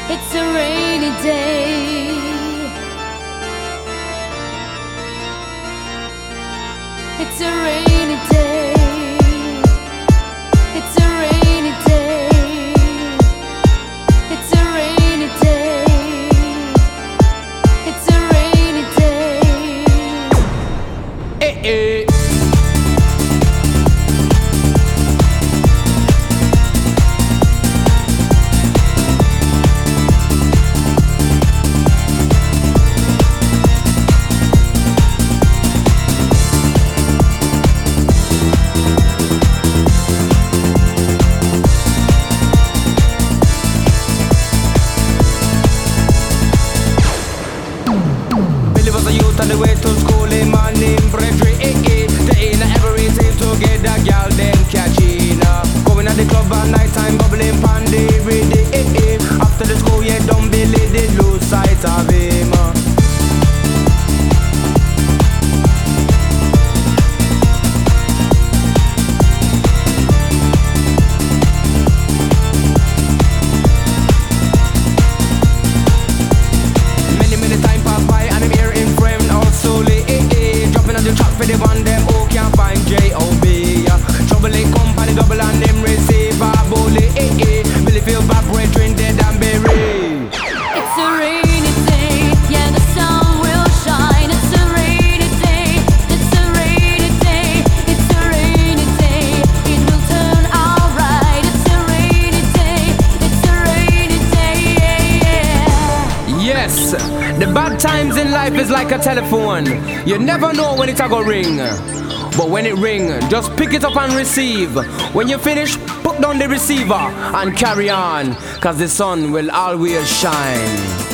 It's a rainy day. It's a rainy day. It's a rainy day. It's a rainy day. It's a rainy day. Eh, eh. On the way to school, in my name, Brethren, they ain't everything together, girl, them catching up. Going at the club at night time, bubbling pandy, ready, after the school, yeah, don't believe they lose sight of him. Many time pass by, and I'm here in frame, slowly, dropping on the track for the one them who can't find J.O.B. Trouble it company double and them receive a bully, Really feel bad, brethren dead and buried. It's a rainy day, yeah, the sun will shine. It's a rainy day, it's a rainy day, it's a rainy day. It will turn alright. It's a rainy day, it's a rainy day, yeah. Yes, the bad times in life is like a telephone. You never know when it's a go ring. But when it ring, just pick it up and receive. When you finish, put down the receiver and carry on, 'cause the sun will always shine.